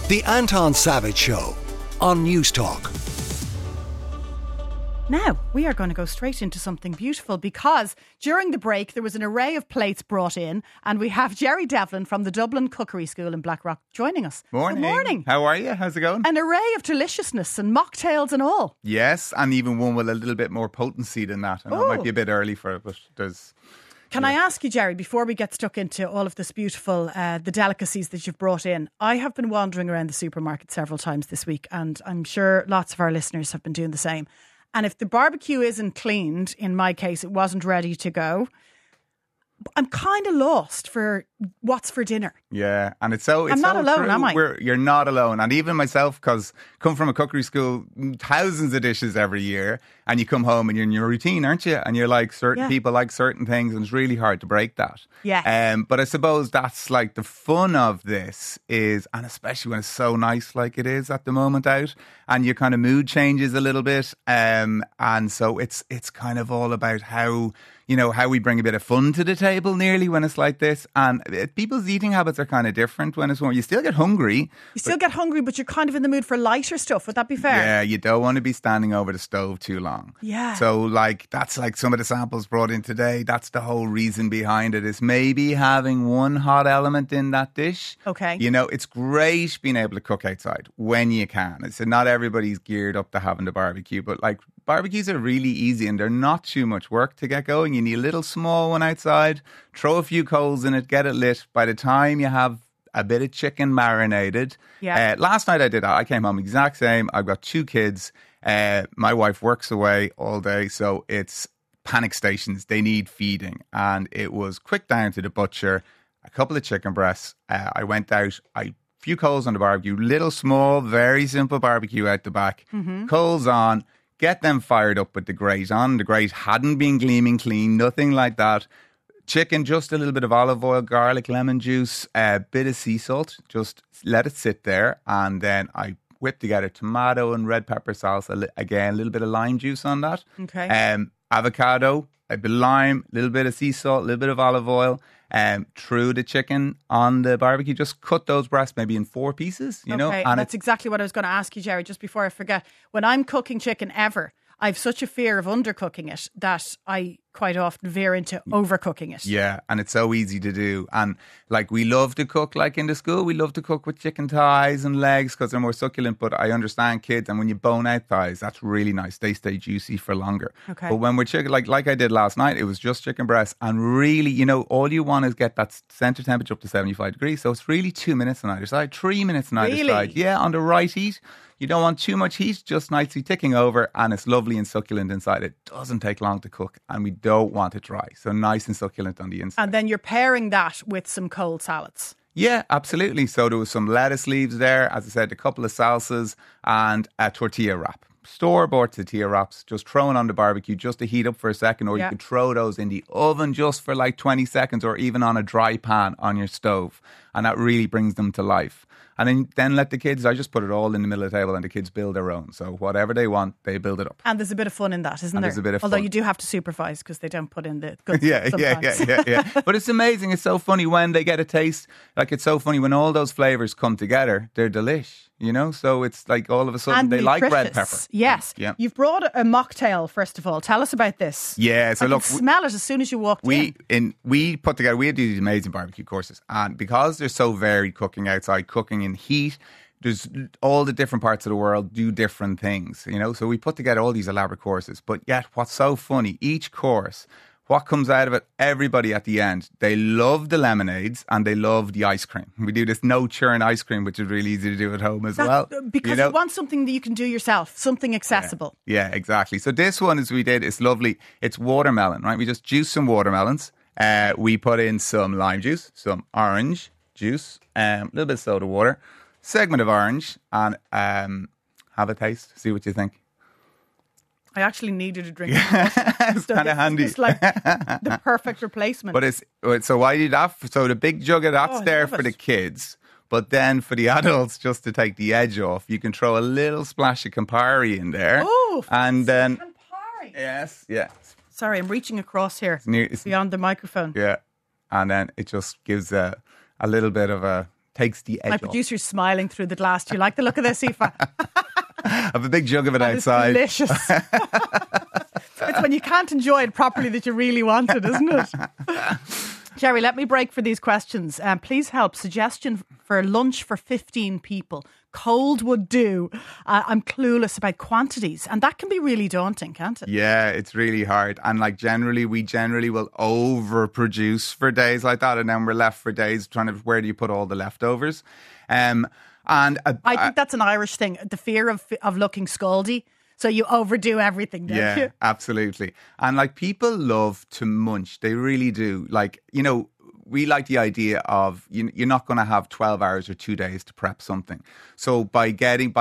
The Anton Savage Show on News Talk. Now, we are going to go straight into something beautiful because during the break there was an array of plates brought in and we have Jerry Devlin from the Dublin Cookery School in Blackrock joining us. Morning. Good morning. How are you? How's it going? An array of deliciousness and mocktails and all. Yes, and even one with a little bit more potency than that. I know it might be a bit early for it, but there's... Can I ask you, Jerry, before we get stuck into all of this beautiful, the delicacies that you've brought in, I have been wandering around the supermarket several times this week and I'm sure lots of our listeners have been doing the same. And if the barbecue isn't cleaned, in my case, it wasn't ready to go, I'm kind of lost for what's for dinner. Yeah, and it's so... I'm not so alone, true. am I? You're not alone. And even myself, because come from a cookery school, thousands of dishes every year, and you come home and you're in your routine, aren't you? And you're like, certain people like certain things, and it's really hard to break that. Yeah. But I suppose that's like the fun of this is, and especially when it's so nice like it is at the moment out, and your kind of mood changes a little bit. And so it's kind of all about how we bring a bit of fun to the table nearly when it's like this. And people's eating habits are kind of different when it's warm. You still get hungry. But you're kind of in the mood for lighter stuff. Would that be fair? Yeah, you don't want to be standing over the stove too long. Yeah. So that's like some of the samples brought in today. That's the whole reason behind it, is maybe having one hot element in that dish. Okay. It's great being able to cook outside when you can. It's not everybody's geared up to having the barbecue, but like barbecues are really easy and they're not too much work to get going. You need a little small one outside, throw a few coals in it, get it lit. By the time you have a bit of chicken marinated. Yeah. Last night I did that. I came home exact same. I've got 2 kids. My wife works away all day, so it's panic stations. They need feeding. And it was quick down to the butcher, a couple of chicken breasts. I went out, few coals on the barbecue, little small, very simple barbecue out the back. Mm-hmm. Coals on, get them fired up with the grate on. The grate hadn't been gleaming clean, nothing like that. Chicken, just a little bit of olive oil, garlic, lemon juice, a bit of sea salt. Just let it sit there. And then I whipped together tomato and red pepper salsa. Again, a little bit of lime juice on that. Okay. Avocado, a bit of lime, a little bit of sea salt, a little bit of olive oil. Threw the chicken on the barbecue. Just cut those breasts maybe in 4 pieces, you know. And that's exactly what I was going to ask you, Jerry, just before I forget. When I'm cooking chicken ever, I've such a fear of undercooking it that I quite often veer into overcooking it. Yeah, and it's so easy to do. And like we love to cook, like in the school, we love to cook with chicken thighs and legs because they're more succulent. But I understand kids, and when you bone out thighs, that's really nice. They stay juicy for longer. Okay. But when we're chicken, like I did last night, it was just chicken breast. And really, all you want is get that center temperature up to 75 degrees. So it's really 2 minutes on either side, 3 minutes on either side. Yeah, on the right heat. You don't want too much heat, just nicely ticking over, and it's lovely and succulent inside. It doesn't take long to cook, and we don't want it dry. So nice and succulent on the inside. And then you're pairing that with some cold salads. Yeah, absolutely. So there was some lettuce leaves there, as I said, a couple of salsas, and a tortilla wrap. Store-bought tortilla wraps, just thrown on the barbecue just to heat up for a second, or you could throw those in the oven just for like 20 seconds, or even on a dry pan on your stove. And that really brings them to life. And then let the kids, I just put it all in the middle of the table and the kids build their own. So whatever they want, they build it up. And there's a bit of fun in that, isn't there? There's a bit of Although fun. you do have to supervise because they don't put in the good Yeah. But it's amazing. It's so funny when they get a taste. Like, it's so funny when all those flavors come together, they're delish. So it's like all of a sudden and they like red nutritious. pepper. Yes. Yeah. You've brought a mocktail, first of all. Tell us about this. Yeah. So I look, could smell it as soon as you walked in. We put together, we do these amazing barbecue courses. And because they're so varied, cooking outside, cooking in heat, there's all the different parts of the world do different things, So we put together all these elaborate courses. But yet what's so funny, each course, what comes out of it, everybody at the end, they love the lemonades and they love the ice cream. We do this no churn ice cream, which is really easy to do at home as well. Because you want something that you can do yourself, something accessible. Yeah, exactly. So this one, as we did, it's lovely. It's watermelon, right? We just juice some watermelons. We put in some lime juice, some orange juice, a little bit of soda water, segment of orange, and have a taste. See what you think. I actually needed a drink. It's kind of handy. It's like the perfect replacement. But so why do that? So the big jug of that's there for the kids. But then for the adults, just to take the edge off, you can throw a little splash of Campari in there. Oh, and then Campari. Yes, yeah. Sorry, I'm reaching across here it's beyond the microphone. Yeah, and then it just gives a little bit of a takes the edge My off. producer's smiling through the glass. Do you like the look of this, Aoife? I have a big jug of it It's outside. delicious. It's when you can't enjoy it properly that you really want it, isn't it? Jerry, let me break for these questions. Please help. Suggestion for lunch for 15 people. Cold would do. I'm clueless about quantities, and that can be really daunting, can't it? Yeah, it's really hard. And like we generally will overproduce for days like that. And then we're left for days trying to, where do you put all the leftovers? I think that's an Irish thing. The fear of looking scaldy. So you overdo everything, don't you? Absolutely. And like people love to munch. They really do. Like, you know, we like the idea of you're not going to have 12 hours or 2 days to prep something. So by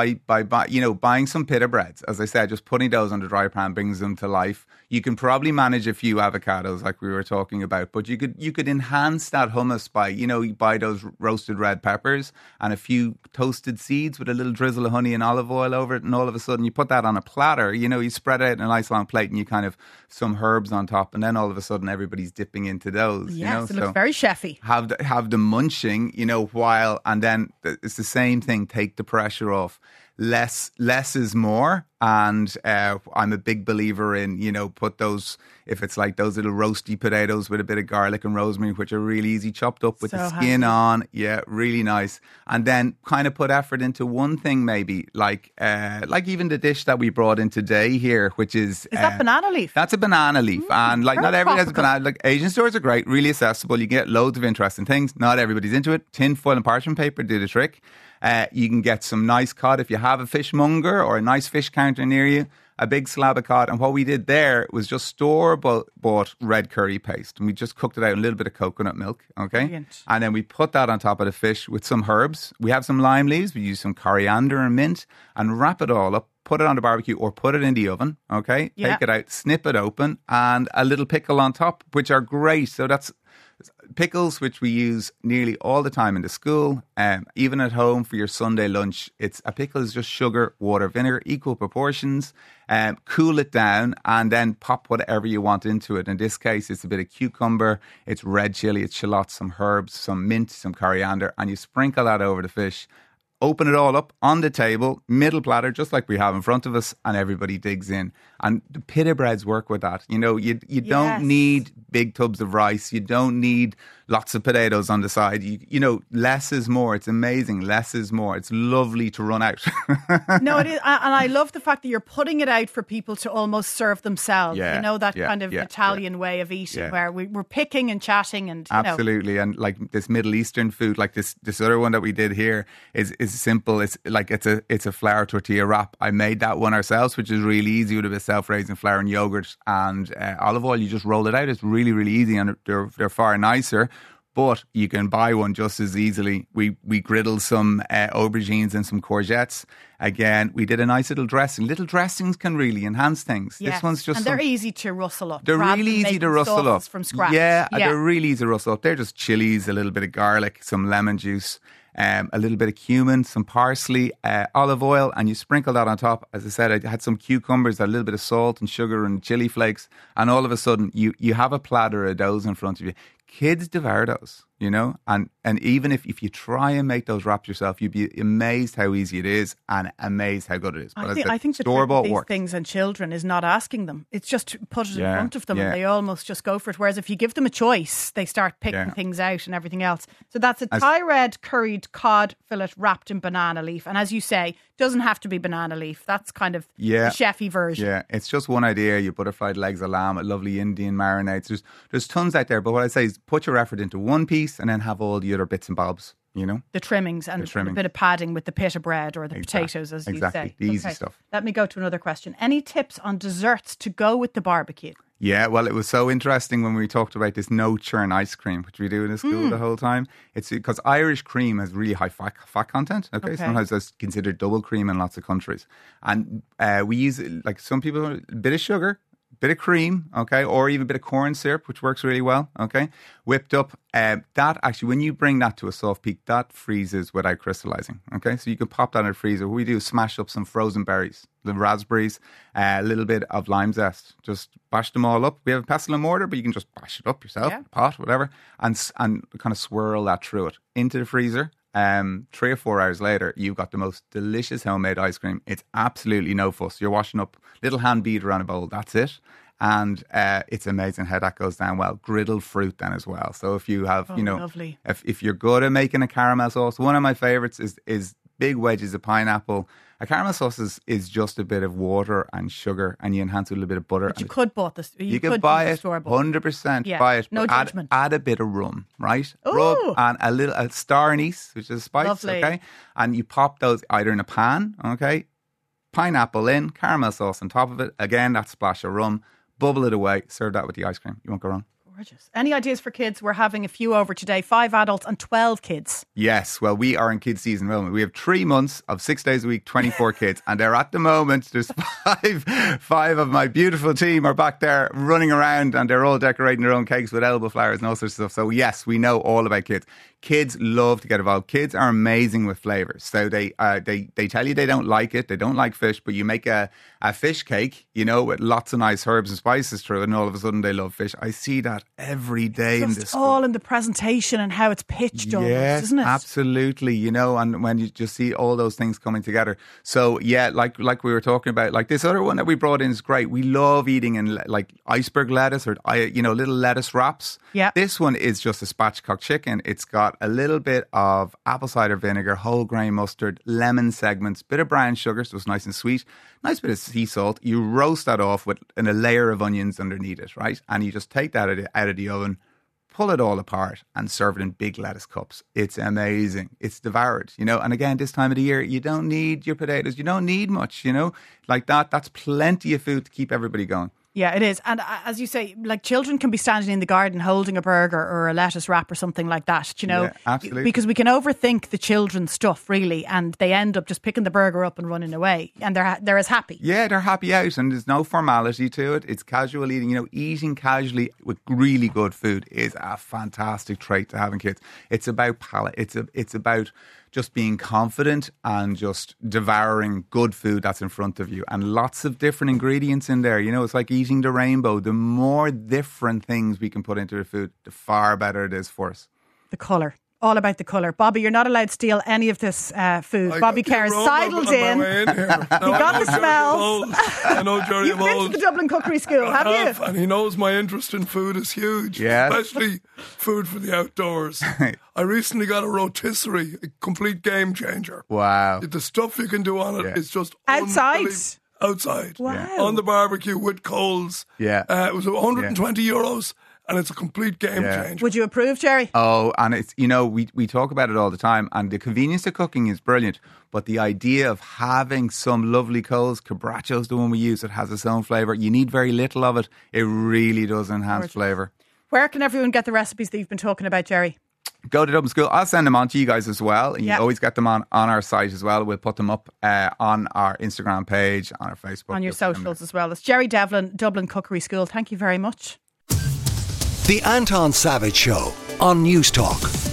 buying some pita breads, as I said, just putting those on the dry pan brings them to life. You can probably manage a few avocados like we were talking about, but you could enhance that hummus by, you buy those roasted red peppers and a few toasted seeds with a little drizzle of honey and olive oil over it. And all of a sudden you put that on a platter, you spread it out in a nice long plate and you kind of some herbs on top. And then all of a sudden everybody's dipping into those. Yes, it looks very chefy. Have the munching, while, and then it's the same thing. Take the pressure off. Less is more, and I'm a big believer in put those, if it's like those little roasty potatoes with a bit of garlic and rosemary, which are really easy, chopped up with the skin on, really nice, and then kind of put effort into one thing, maybe like even the dish that we brought in today here, which is that banana leaf? That's a banana leaf, and like not everybody has a banana. Like Asian stores are great, really accessible. You get loads of interesting things. Not everybody's into it. Tin foil and parchment paper do the trick. You can get some nice cod if you have a fishmonger or a nice fish counter near you, a big slab of cod. And what we did there was just store-bought red curry paste. And we just cooked it out in a little bit of coconut milk, okay? Brilliant. And then we put that on top of the fish with some herbs. We have some lime leaves. We use some coriander and mint and wrap it all up. Put it on the barbecue or put it in the oven, okay? Yeah. Take it out, snip it open, and a little pickle on top, which are great. So that's pickles, which we use nearly all the time in the school, even at home for your Sunday lunch. A pickle is just sugar, water, vinegar, equal proportions. Cool it down and then pop whatever you want into it. In this case, it's a bit of cucumber, it's red chili, it's shallots, some herbs, some mint, some coriander, and you sprinkle that over the fish. Open it all up on the table, middle platter, just like we have in front of us, and everybody digs in. And the pita breads work with that. You don't need big tubs of rice. You don't need lots of potatoes on the side. Less is more. It's amazing. Less is more. It's lovely to run out. No, it is. And I love the fact that you're putting it out for people to almost serve themselves. That kind of Italian way of eating where we're picking and chatting and, Absolutely. And like this Middle Eastern food, like this other one that we did here is simple. It's like it's a flour tortilla wrap. I made that one ourselves, which is really easy with a bit of self-raising flour and yogurt and olive oil. You just roll it out. It's really, really easy, and they're far nicer. But you can buy one just as easily. We griddled some aubergines and some courgettes. Again, we did a nice little dressing. Little dressings can really enhance things. Yes. This one's just... And they're easy to rustle up. They're really easy to rustle up. From scratch. Yeah, they're really easy to rustle up. They're just chilies, a little bit of garlic, some lemon juice, a little bit of cumin, some parsley, olive oil, and you sprinkle that on top. As I said, I had some cucumbers, a little bit of salt and sugar and chili flakes, and all of a sudden you have a platter of those in front of you. Kids devour those, and even if you try and make those wraps yourself, you'd be amazed how easy it is and amazed how good it is. But I think the trick with these things and children is not asking them. It's just put it in front of them and they almost just go for it. Whereas if you give them a choice, they start picking things out and everything else. So that's a Thai red curried cod fillet wrapped in banana leaf. And as you say, doesn't have to be banana leaf. That's kind of the chefy version. Yeah, it's just one idea. You butterfried legs of lamb, a lovely Indian marinades. There's tons out there. But what I say is put your effort into one piece and then have all the other bits and bobs. The trimmings and a bit of padding with the pita bread or the potatoes, as you say. The easy stuff. Let me go to another question. Any tips on desserts to go with the barbecue? Yeah, well, it was so interesting when we talked about this no-churn ice cream, which we do in the school the whole time. It's because Irish cream has really high fat content. Okay, sometimes that's considered double cream in lots of countries. And we use, like some people, a bit of sugar, bit of cream, okay, or even a bit of corn syrup, which works really well, okay, whipped up. That actually, when you bring that to a soft peak, that freezes without crystallizing, okay, so you can pop that in the freezer. What we do is smash up some frozen berries, the raspberries, a little bit of lime zest, just bash them all up. We have a pestle and mortar, but you can just bash it up yourself, pot, whatever, and kind of swirl that through it into the freezer. 3 or 4 hours later, you've got the most delicious homemade ice cream. It's absolutely no fuss. You're washing up little hand beater on a bowl. That's it. And it's amazing how that goes down well. Griddled fruit then as well. So if you have, lovely. if you're good at making a caramel sauce, one of my favorites is big wedges of pineapple. A caramel sauce is just a bit of water and sugar, and you enhance it with a little bit of butter. But you could buy this. You could buy it, 100% buy it. No judgment. Add a bit of rum, right? Ooh. Rub and a star anise, which is a spice, Lovely. okay? And you pop those either in a pan, okay? Pineapple in, caramel sauce on top of it. Again, that splash of rum. Bubble it away. Serve that with the ice cream. You won't go wrong. Gorgeous. Any ideas for kids? We're having a few over today. 5 adults and 12 kids. Yes, well, we are in kids season at the moment. We have 3 months of 6 days a week, 24 kids, and they're at the moment. There's five of my beautiful team are back there running around, and they're all decorating their own cakes with elbow flowers and all sorts of stuff. So yes, we know all about kids. Kids love to get involved. Kids are amazing with flavors. So they tell you they don't like it. They don't like fish, but you make a fish cake, with lots of nice herbs and spices through it, and all of a sudden they love fish. I see that every day in this. All in the presentation and how it's pitched, almost, isn't it? Absolutely. And when you just see all those things coming together. So yeah, like we were talking about, like this other one that we brought in is great. We love eating in like iceberg lettuce or little lettuce wraps. Yeah. This one is just a spatchcock chicken. It's got a little bit of apple cider vinegar, whole grain mustard, lemon segments, bit of brown sugar, so it's nice and sweet, nice bit of sea salt. You roast that off with a layer of onions underneath it, right? And you just take that out of the oven, pull it all apart and serve it in big lettuce cups. It's amazing. It's devoured, And again, this time of the year, you don't need your potatoes. You don't need much, like that. That's plenty of food to keep everybody going. Yeah, it is. And as you say, like children can be standing in the garden holding a burger or a lettuce wrap or something like that, Yeah, absolutely. Because we can overthink the children's stuff, really, and they end up just picking the burger up and running away. And they're as happy. Yeah, they're happy out and there's no formality to it. It's casual eating. Eating casually with really good food is a fantastic trait to have in kids. It's about palate. It's about just being confident and just devouring good food that's in front of you and lots of different ingredients in there. It's like eating the rainbow. The more different things we can put into the food, the far better it is for us. The colour. All about the colour. Bobby, you're not allowed to steal any of this food. Bobby Kerr sidled in. He got the smells. I know Jerry You've been to the Dublin Cookery School, have you? And he knows my interest in food is huge. Yes. Especially food for the outdoors. I recently got a rotisserie, a complete game changer. Wow. The stuff you can do on it is just outside. Outside. Wow. On the barbecue with coals. Yeah. It was 120 euros. And it's a complete game changer. Would you approve, Jerry? Oh, and it's, we talk about it all the time, and the convenience of cooking is brilliant. But the idea of having some lovely coals, Cabraccio's the one we use, it has its own flavour. You need very little of it. It really does enhance flavour. Where can everyone get the recipes that you've been talking about, Jerry? Go to Dublin School. I'll send them on to you guys as well. And you Yep. always get them on our site as well. We'll put them up on our Instagram page, on our Facebook. On your socials as well. It's Jerry Devlin, Dublin Cookery School. Thank you very much. The Anton Savage Show on News Talk.